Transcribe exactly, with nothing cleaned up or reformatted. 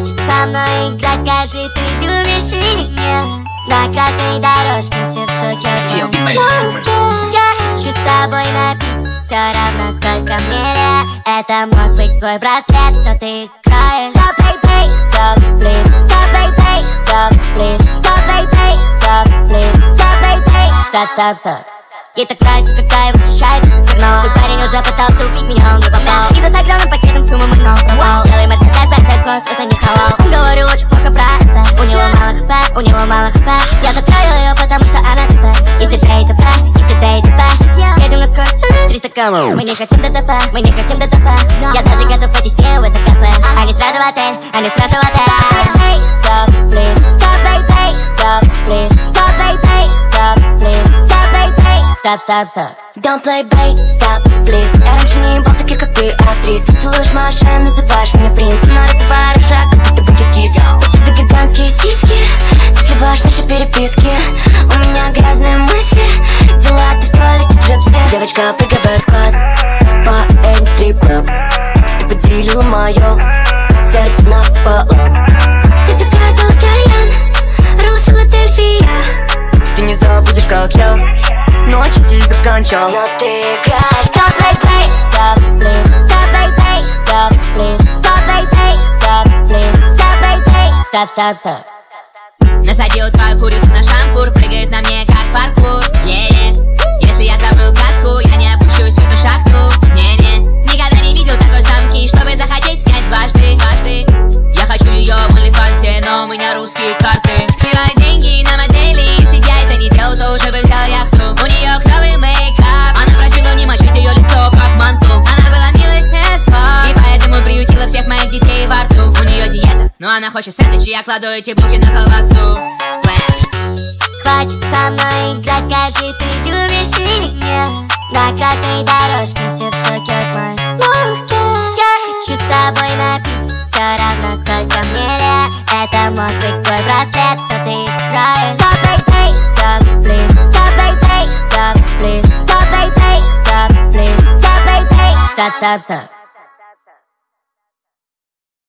Хватит со мной играть, скажи, ты любишь или нет? На красной дорожке все в шоке от моей руки. Я хочу с тобой напиться, все равно сколько мне лет. Это мог быть твой браслет, но ты играешь. Stop, baby, stop, please. Stop, baby, stop, please. Stop, baby, stop, please. Stop, baby, stop, stop, stop. Ей так нравится, когда я восхищаюсь, как говно. Твой парень уже пытался убить меня, он не попал. И за огромным пакетом суммы мы гнал, пропал. Белый мерседес, бросай скос, это не халал. Он говорил очень плохо про это. У него мало хп, у него мало хп. Я затравил ее, потому что она ТП. И ты трей ТП, и ты трей ТП. Едем на скорость триста километров. Мы не хотим ДТП, мы не хотим ДТП. Я даже готов пойти с ней в это кафе. А не сразу в отель, а не сразу в отель. Stop, please. Stop, baby, stop, please. Stop, baby, stop, please. Stop, baby, stop, stop, stop. Don't play bait, stop, please. Я раньше не ебал таких, как ты, актрис. Ты целуешь мою шею, называешь меня принцем, но называю рожак, как будто бы кис-кис. У тебя гигантские сиськи, ты сливаешь наши переписки. У меня грязные мысли, дела ты в туалете джипси. Девочка, прыгай с класс по этим стрип-клаб. Ты поделила мое сердце наполам. Ты заказала кальян, роллы Филадельфия. Ты не забудешь, как я ночью тебя кончал. Но ты играешь. Stop, baby, stop, please. Stop, baby, stop, please. Stop, baby, stop, please. Stop, baby, stop, stop, stop. Насадил твою курицу на шампур, прыгает на мне как паркур. Не-не, если я забыл каску, я не опущусь в эту шахту. Не-не, никогда не видел такой самки, чтобы захотеть снять дважды, дважды. Я хочу ее в OnlyFans, но у меня русские карты. Сливай деньги на модели, если я это не делал, то уже бы взял яхту. У нее клевый мейкап, она просила не мочить ее лицо как манту. Она была милой as fuck, и поэтому приютила всех моих детей во рту. У нее диета, но она хочет сэндвич, и я кладу эти булки на колбасу. Splash. Хватит со мной играть, скажи, ты любишь или нет? На красной дорожке все в шоке от моей руки. Я хочу с тобой напиться, все равно сколько мне лет. Это мог быть твой браслет, но ты играешь. Stop, baby, stop, please. Stop, baby, stop, please. Stop, baby, stop, please. Stop, baby, stop, stop, stop.